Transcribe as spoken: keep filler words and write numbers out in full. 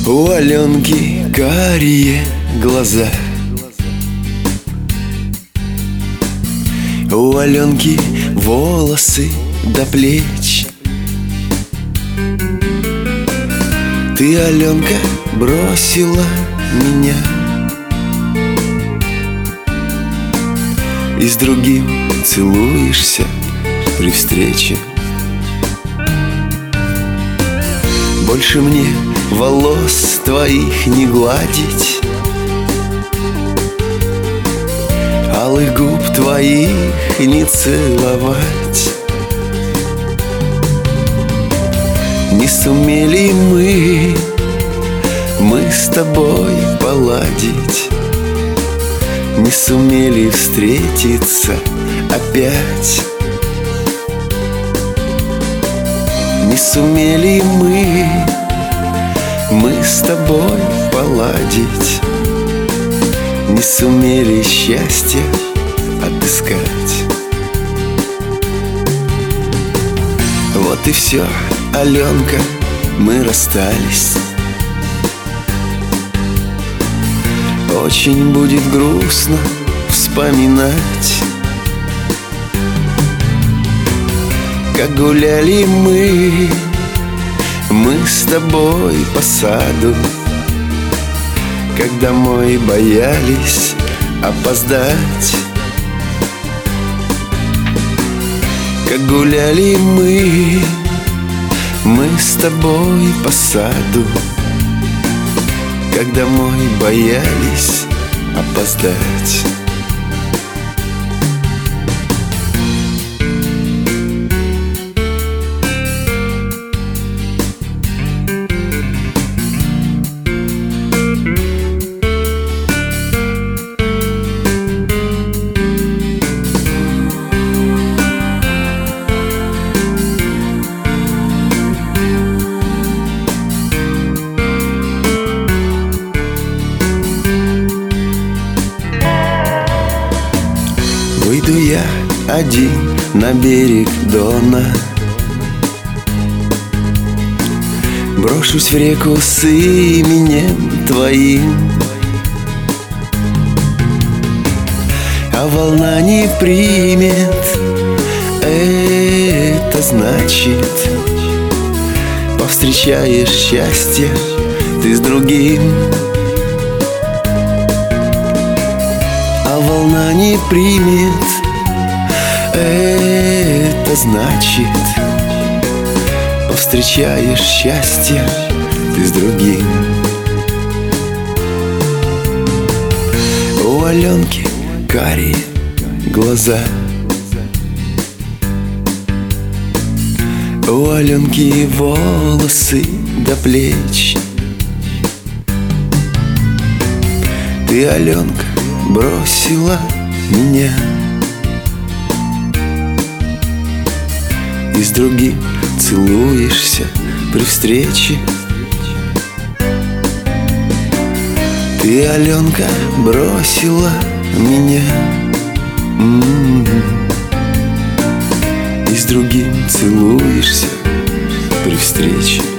У Аленки карие глаза, у Аленки волосы до плеч. Ты, Аленка, бросила меня и с другим целуешься при встрече. Больше мне волос твоих не гладить, алых губ твоих не целовать. Не сумели мы, мы с тобой поладить, не сумели встретиться опять. Не сумели мы, мы с тобой поладить, не сумели счастье отыскать. Вот и все, Аленка, мы расстались. Очень будет грустно вспоминать, как гуляли мы, мы с тобой по саду, как домой боялись опоздать. Как гуляли мы, мы с тобой по саду, как домой боялись опоздать. Выйду я один на берег Дона, брошусь в реку с именем твоим, а волна не примет. Это значит, повстречаешь счастье ты с другим. А волна не примет. Это значит, повстречаешь счастье ты с другим. У Аленки карие глаза, у Аленки волосы до плеч. Ты, Аленка, бросила меня и с другим целуешься при встрече. Ты, Аленка, бросила меня м-м-м, и с другим целуешься при встрече.